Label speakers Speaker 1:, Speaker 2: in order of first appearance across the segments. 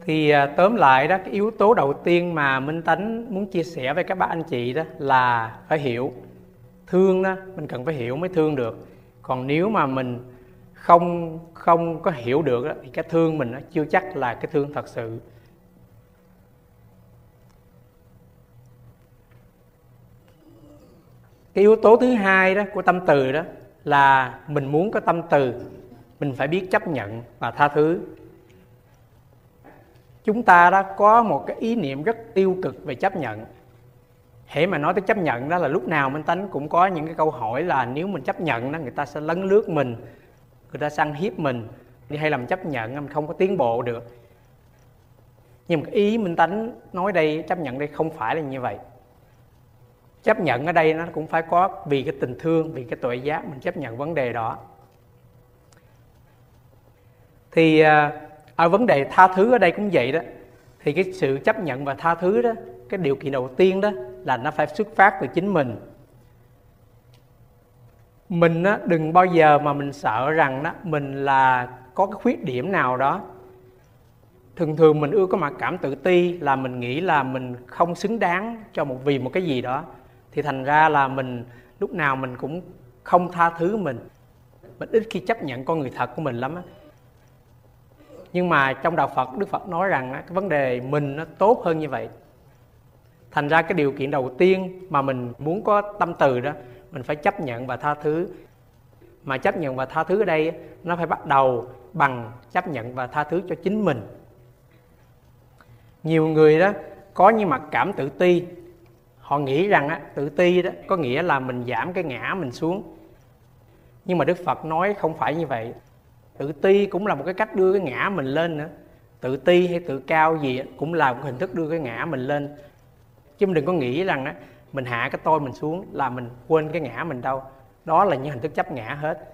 Speaker 1: Thì tóm lại đó, cái yếu tố đầu tiên mà Minh Tánh muốn chia sẻ với các bác anh chị đó là phải hiểu. Thương đó, mình cần phải hiểu mới thương được. Còn nếu mà mình không có hiểu được đó, thì cái thương mình đó, chưa chắc là cái thương thật sự. Cái yếu tố thứ hai đó của tâm từ đó là mình muốn có tâm từ, mình phải biết chấp nhận và tha thứ. Chúng ta đã có một cái ý niệm rất tiêu cực về chấp nhận. Hễ mà nói tới chấp nhận đó là lúc nào Minh Tánh cũng có những cái câu hỏi là nếu mình chấp nhận đó, người ta sẽ lấn lướt mình, người ta sẽ ăn hiếp mình, hay là mình chấp nhận mình không có tiến bộ được. Nhưng mà cái ý Minh Tánh nói đây, chấp nhận đây không phải là như vậy. Chấp nhận ở đây nó cũng phải có vì cái tình thương, vì cái tuệ giác mình chấp nhận vấn đề đó. Thì ở vấn đề tha thứ ở đây cũng vậy đó. Thì cái sự chấp nhận và tha thứ đó, cái điều kiện đầu tiên đó là nó phải xuất phát từ chính mình. Mình á, đừng bao giờ mà mình sợ rằng đó mình là có cái khuyết điểm nào đó. Thường mình ưa có mặc cảm tự ti là mình nghĩ là mình không xứng đáng cho vì một cái gì đó. Thì thành ra là mình lúc nào mình cũng không tha thứ mình ít khi chấp nhận con người thật của mình lắm á. Nhưng mà trong đạo Phật, Đức Phật nói rằng cái vấn đề mình nó tốt hơn như vậy. Thành ra cái điều kiện đầu tiên mà mình muốn có tâm từ đó, mình phải chấp nhận và tha thứ. Mà chấp nhận và tha thứ ở đây nó phải bắt đầu bằng chấp nhận và tha thứ cho chính mình. Nhiều người đó có những mặc cảm tự ti, họ nghĩ rằng tự ti đó có nghĩa là mình giảm cái ngã mình xuống. Nhưng mà Đức Phật nói không phải như vậy. Tự ti cũng là một cái cách đưa cái ngã mình lên nữa. Tự ti hay tự cao gì cũng là một hình thức đưa cái ngã mình lên. Chứ mình đừng có nghĩ rằng mình hạ cái tôi mình xuống là mình quên cái ngã mình đâu. Đó là những hình thức chấp ngã hết.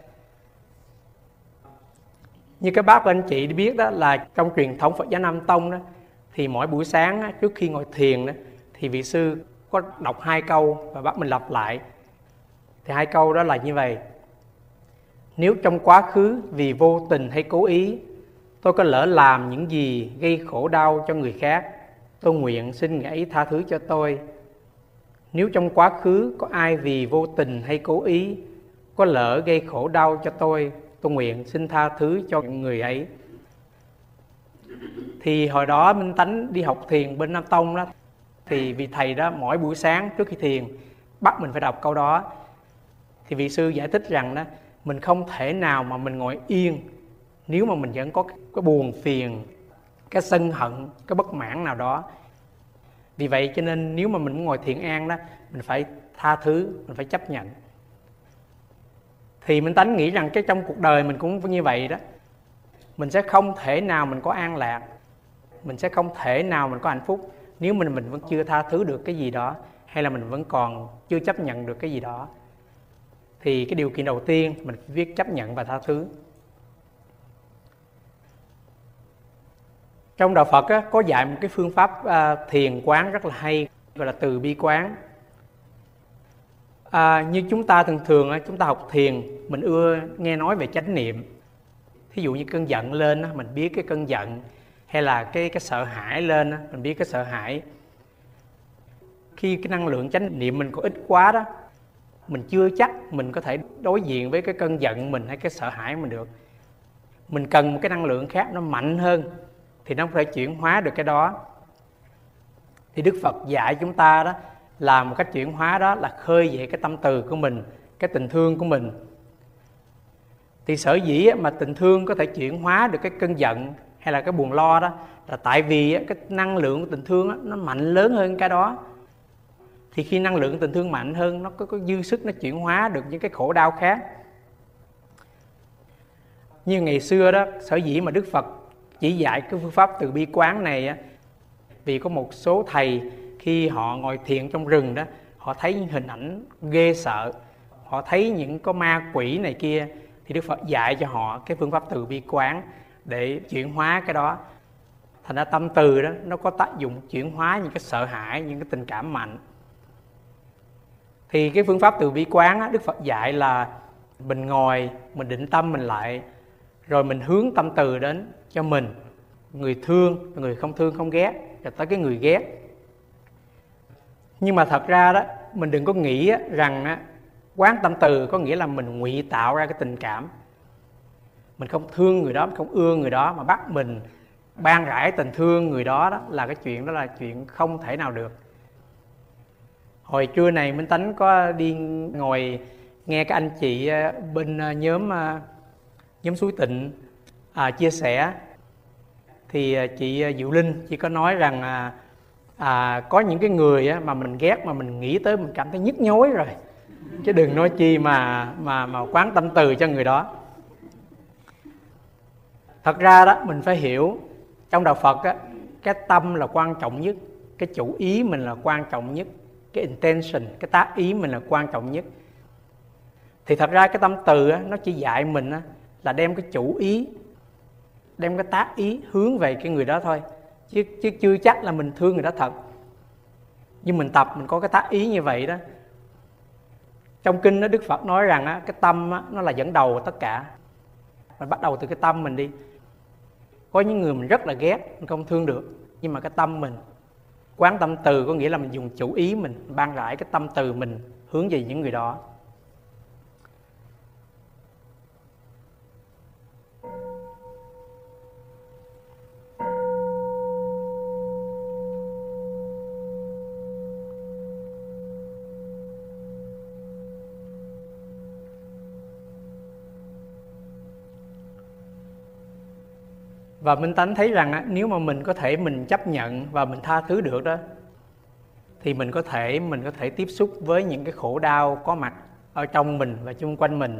Speaker 1: Như các bác và anh chị biết đó là trong truyền thống Phật giáo Nam Tông đó, thì mỗi buổi sáng trước khi ngồi thiền đó, thì vị sư có đọc 2 câu và bắt mình lặp lại. Thì 2 câu đó là như vậy: nếu trong quá khứ vì vô tình hay cố ý tôi có lỡ làm những gì gây khổ đau cho người khác, tôi nguyện xin Ngài ấy tha thứ cho tôi. Nếu trong quá khứ có ai vì vô tình hay cố ý có lỡ gây khổ đau cho tôi nguyện xin tha thứ cho người ấy. Thì hồi đó Minh Tánh đi học thiền bên Nam Tông đó, thì vị thầy đó mỗi buổi sáng trước khi thiền bắt mình phải đọc câu đó. Thì vị sư giải thích rằng đó, mình không thể nào mà mình ngồi yên nếu mà mình vẫn có cái buồn phiền, cái sân hận, cái bất mãn nào đó. Vì vậy cho nên nếu mà mình muốn ngồi thiền an đó, mình phải tha thứ, mình phải chấp nhận. Thì Minh Tánh nghĩ rằng cái trong cuộc đời mình cũng như vậy đó. Mình sẽ không thể nào mình có an lạc, mình sẽ không thể nào mình có hạnh phúc nếu mình vẫn chưa tha thứ được cái gì đó, hay là mình vẫn còn chưa chấp nhận được cái gì đó. Thì cái điều kiện đầu tiên mình phải biết chấp nhận và tha thứ. Trong đạo Phật có dạy một cái phương pháp thiền quán rất là hay, gọi là từ bi quán. Như chúng ta thường chúng ta học thiền, mình ưa nghe nói về chánh niệm. Thí dụ như cơn giận lên, mình biết cái cơn giận, hay là cái sợ hãi lên, mình biết cái sợ hãi. Khi cái năng lượng chánh niệm mình có ít quá đó, mình chưa chắc mình có thể đối diện với cái cơn giận mình hay cái sợ hãi mình được. Mình cần một cái năng lượng khác nó mạnh hơn thì nó có thể chuyển hóa được cái đó. Thì Đức Phật dạy chúng ta đó là một cách chuyển hóa đó là khơi dậy cái tâm từ của mình, cái tình thương của mình. Thì sở dĩ mà tình thương có thể chuyển hóa được cái cơn giận hay là cái buồn lo đó là tại vì cái năng lượng của tình thương nó mạnh lớn hơn cái đó. Thì khi năng lượng tình thương mạnh hơn, nó có dư sức nó chuyển hóa được những cái khổ đau khác. Như ngày xưa đó, sở dĩ mà Đức Phật chỉ dạy cái phương pháp từ bi quán này vì có một số thầy khi họ ngồi thiền trong rừng đó, họ thấy những hình ảnh ghê sợ, họ thấy những có ma quỷ này kia, thì Đức Phật dạy cho họ cái phương pháp từ bi quán để chuyển hóa cái đó. Thành ra tâm từ đó nó có tác dụng chuyển hóa những cái sợ hãi, những cái tình cảm mạnh. Thì cái phương pháp từ bi quán Đức Phật dạy là mình ngồi, mình định tâm mình lại, rồi mình hướng tâm từ đến cho mình, người thương, người không thương không ghét, rồi tới cái người ghét. Nhưng mà thật ra đó, mình đừng có nghĩ rằng quán tâm từ có nghĩa là mình ngụy tạo ra cái tình cảm. Mình không thương người đó, mình không ưa người đó mà bắt mình ban rãi tình thương người đó, là cái chuyện đó là chuyện không thể nào được. Hồi trưa này Minh Tánh có đi ngồi nghe các anh chị bên nhóm Suối Tịnh chia sẻ, thì chị Diệu Linh chị có nói rằng có những cái người mà mình ghét mà mình nghĩ tới mình cảm thấy nhức nhối rồi, chứ đừng nói chi mà quán tâm từ cho người đó. Thật ra đó mình phải hiểu trong đạo Phật cái tâm là quan trọng nhất, cái chủ ý mình là quan trọng nhất, cái intention, cái tác ý mình là quan trọng nhất. Thì thật ra cái tâm từ nó chỉ dạy mình là đem cái chủ ý, đem cái tác ý hướng về cái người đó thôi, chứ chưa chắc là mình thương người đó thật. Nhưng mình tập, mình có cái tác ý như vậy đó. Trong kinh đó, Đức Phật nói rằng cái tâm nó là dẫn đầu tất cả. Mình bắt đầu từ cái tâm mình đi. Có những người mình rất là ghét, mình không thương được, nhưng mà cái tâm mình quán tâm từ có nghĩa là mình dùng chủ ý mình ban rãi cái tâm từ mình hướng về những người đó. Và Minh Tánh thấy rằng nếu mà mình có thể mình chấp nhận và mình tha thứ được đó, thì mình có thể tiếp xúc với những cái khổ đau có mặt ở trong mình và xung quanh mình.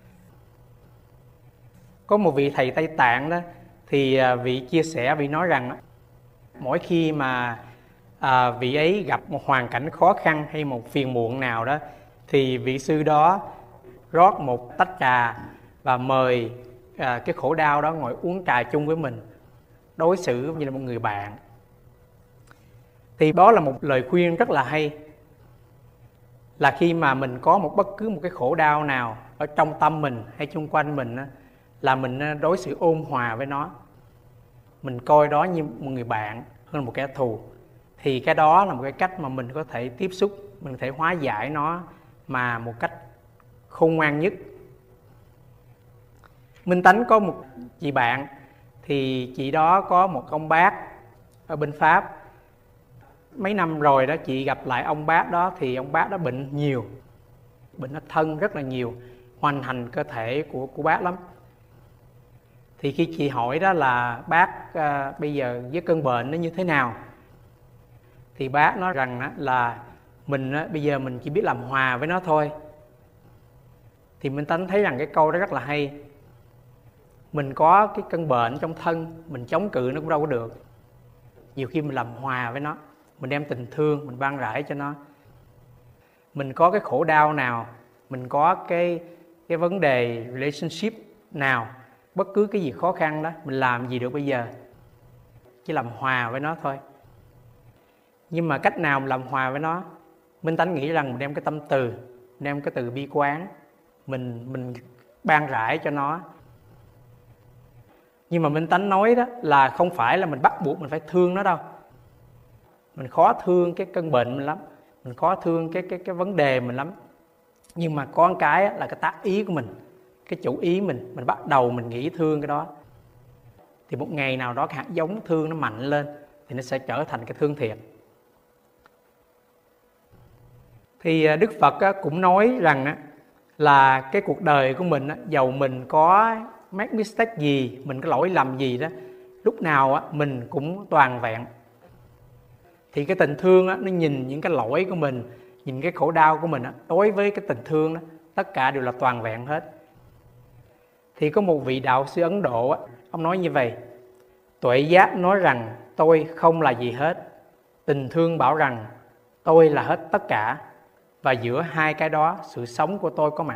Speaker 1: Có một vị thầy Tây Tạng đó, thì vị chia sẻ, vị nói rằng mỗi khi mà vị ấy gặp một hoàn cảnh khó khăn hay một phiền muộn nào đó, thì vị sư đó rót một tách trà và mời cái khổ đau đó ngồi uống trà chung với mình, đối xử như là một người bạn. Thì đó là một lời khuyên rất là hay, là khi mà mình có bất cứ một cái khổ đau nào ở trong tâm mình hay xung quanh mình là mình đối xử ôn hòa với nó, mình coi đó như một người bạn hơn một kẻ thù. Thì cái đó là một cái cách mà mình có thể tiếp xúc, mình có thể hóa giải nó mà một cách khôn ngoan nhất. Minh Tánh có một chị bạn, thì chị đó có một ông bác ở bên Pháp. Mấy năm rồi đó chị gặp lại ông bác đó, thì ông bác đó bệnh nhiều, bệnh ở thân rất là nhiều, hoành hành cơ thể của bác lắm. Thì khi chị hỏi đó là bác bây giờ với cơn bệnh nó như thế nào, thì bác nói rằng là mình bây giờ mình chỉ biết làm hòa với nó thôi. Thì Minh Tánh thấy rằng cái câu đó rất là hay. Mình có cái cơn bệnh trong thân, mình chống cự nó cũng đâu có được. Nhiều khi mình làm hòa với nó, mình đem tình thương, mình ban rãi cho nó. Mình có cái khổ đau nào, mình có cái vấn đề relationship nào, bất cứ cái gì khó khăn đó, mình làm gì được bây giờ? Chỉ làm hòa với nó thôi. Nhưng mà cách nào mình làm hòa với nó? Minh Tánh nghĩ rằng mình đem cái tâm từ, mình đem cái từ bi quán, mình ban rãi cho nó. Nhưng mà Minh Tánh nói đó là không phải là mình bắt buộc mình phải thương nó đâu. Mình khó thương cái cơn bệnh mình lắm, mình khó thương cái vấn đề mình lắm. Nhưng mà có một cái là cái tác ý của mình, cái chủ ý mình bắt đầu mình nghĩ thương cái đó. Thì một ngày nào đó cái hạt giống thương nó mạnh lên, thì nó sẽ trở thành cái thương thiệt. Thì Đức Phật cũng nói rằng là cái cuộc đời của mình, dầu mình có make mistake gì, mình có lỗi lầm gì đó, lúc nào mình cũng toàn vẹn. Thì cái tình thương nó nhìn những cái lỗi của mình, nhìn cái khổ đau của mình, đối với cái tình thương đó, tất cả đều là toàn vẹn hết. Thì có một vị đạo sư Ấn Độ, ông nói như vậy: tuệ giác nói rằng tôi không là gì hết, tình thương bảo rằng tôi là hết tất cả, và giữa hai cái đó sự sống của tôi có mặt.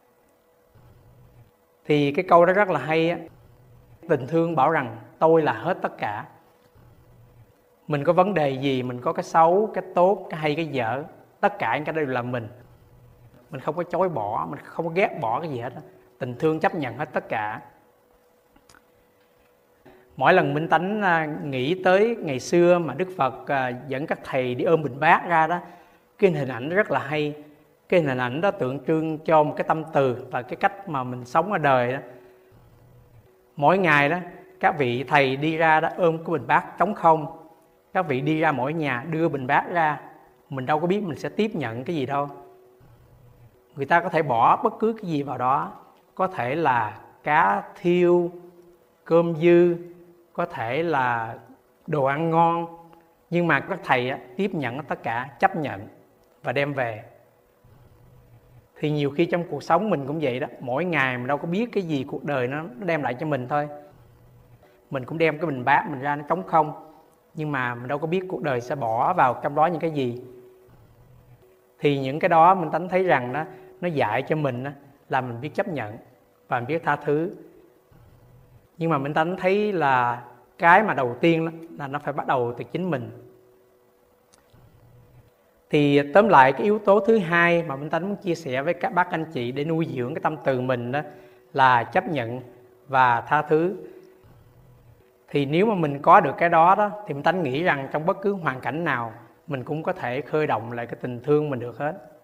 Speaker 1: Thì cái câu đó rất là hay. Tình thương bảo rằng tôi là hết tất cả. Mình có vấn đề gì, mình có cái xấu, cái tốt, cái hay, cái dở, tất cả những cái đó đều là mình. Mình không có chối bỏ, mình không có ghét bỏ cái gì hết. Tình thương chấp nhận hết tất cả. Mỗi lần Minh Tánh nghĩ tới ngày xưa mà Đức Phật dẫn các thầy đi ôm bình bát ra đó, cái hình ảnh rất là hay. Cái hình ảnh đó tượng trưng cho một cái tâm từ và cái cách mà mình sống ở đời đó. Mỗi ngày đó, các vị thầy đi ra đó ôm cái bình bát trống không. Các vị đi ra mỗi nhà đưa bình bát ra. Mình đâu có biết mình sẽ tiếp nhận cái gì đâu. Người ta có thể bỏ bất cứ cái gì vào đó. Có thể là cá thiêu, cơm dư, có thể là đồ ăn ngon. Nhưng mà các thầy tiếp nhận tất cả, chấp nhận và đem về. Thì nhiều khi trong cuộc sống mình cũng vậy đó. Mỗi ngày mình đâu có biết cái gì cuộc đời nó đem lại cho mình thôi. Mình cũng đem cái bình bát mình ra nó trống không. Nhưng mà mình đâu có biết cuộc đời sẽ bỏ vào trong đó những cái gì. Thì những cái đó mình Tánh thấy rằng đó, nó dạy cho mình đó, là mình biết chấp nhận và mình biết tha thứ. Nhưng mà mình Tánh thấy là cái mà đầu tiên đó, là nó phải bắt đầu từ chính mình. Thì tóm lại cái yếu tố thứ hai mà Minh Tánh muốn chia sẻ với các bác anh chị để nuôi dưỡng cái tâm từ mình đó là chấp nhận và tha thứ. Thì nếu mà mình có được cái đó thì Minh Tánh nghĩ rằng trong bất cứ hoàn cảnh nào mình cũng có thể khơi động lại cái tình thương mình được hết.